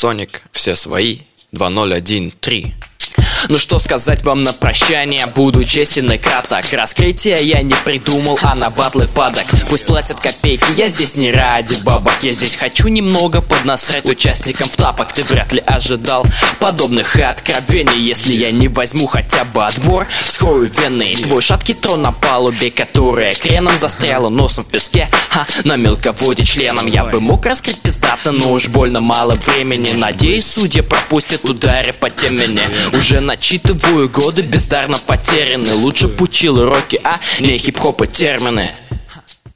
Соник, все свои, 2013. Ну что сказать вам на прощание, буду честен и краток. Раскрытия я не придумал, а на батлы падок. Пусть платят копейки, я здесь не ради бабок. Я здесь хочу немного поднасрать участникам в тапок. Ты вряд ли ожидал подобных откровений. Если я не возьму хотя бы отбор, вскрою вены. Твой шаткий трон на палубе, которая креном застряла носом в песке, на мелководье членом. Я бы мог раскрыть пиздато, но уж больно мало времени. Надеюсь, судья пропустит, ударив по темени. Уже начитываю годы бездарно потеряны. Лучше б учил уроки, а не хип-хоп и термины.